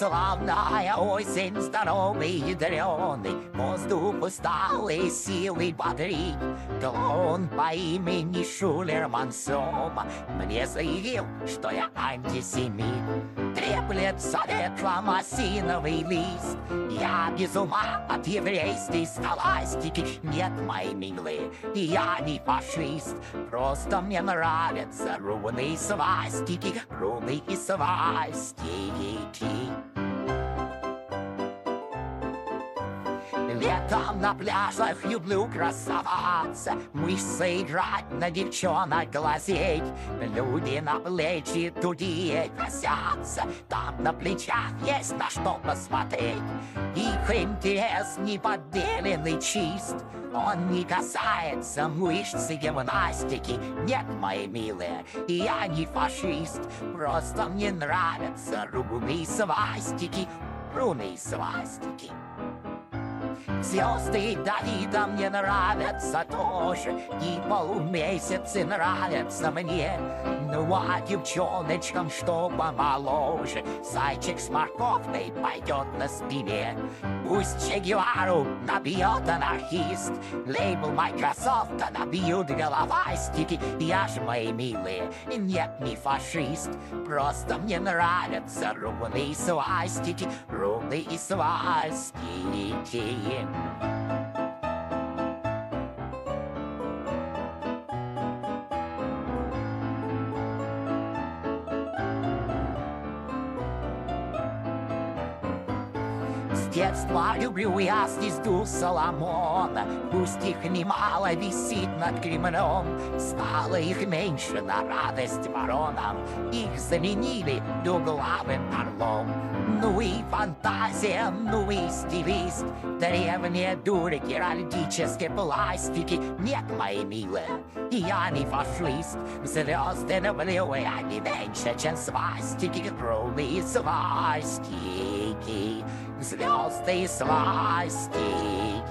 Славная осень, здоровый ядреный, воздух усталый, силы бодрит. Клоун по имени Шулер Мансома мне заявил, что я антисемит. Треплется ветром осиновый лист. Я без ума от еврейской схоластики. Нет, мои милые, я не фашист. Просто мне нравятся руны и свастики, руны и свастики. Летом на пляжах люблю красоваться, мышцы играть, на девчонок глазеть. Люди на плечи тугие косятся, там на плечах есть на что посмотреть. Их интерес неподдельный чист, он не касается мышц и гимнастики. Нет, мои милые, я не фашист, просто мне нравятся руны и свастики, руны и свастики. Звезды Давида мне нравятся тоже, и полумесяцы нравятся мне. Ну а девчоночкам, что помоложе, зайчик с морковкой пойдет на спине. Пусть Че Гевару набьет анархист, лейбл Майкрософта набьют головастики. Я же, мои милые, нет, не фашист, просто мне нравятся руны и свастики, руны и свастики. С детства люблю я звезду Соломона, пусть их немало висит над Кремлем. Стало их меньше на радость воронам, их заменили двуглавым орлом. Ну и фантазия, ну и стилист, древние дуры геральдической пластики. Нет, мои милые, я не фашист, звезды люблю я не меньше, чем свастики, руны и свастики. Звезды и свастики.